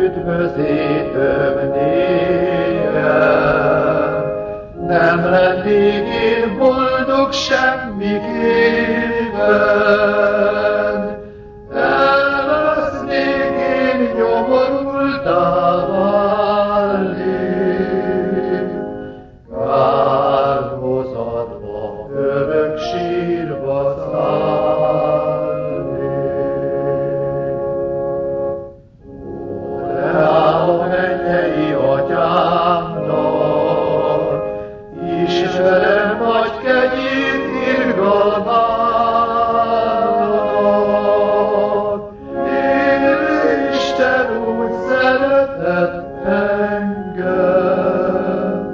üdvözítőm nékem. Nem lennék én boldog semmiképpen, elvesznék én nyomorultá válnék, kárhozatba örök sírba szállnék. Ó, leáll a mennyei atyámnak, ismerem nagy kenyét irgalmának, élő Isten úgy szeretett engem,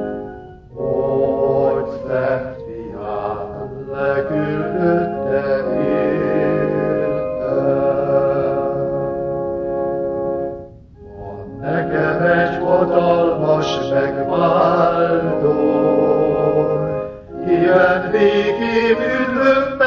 hogy szent fiát leküldötte értem. Van nekem egy hatalmas megváltó, ilyen békém üdvöm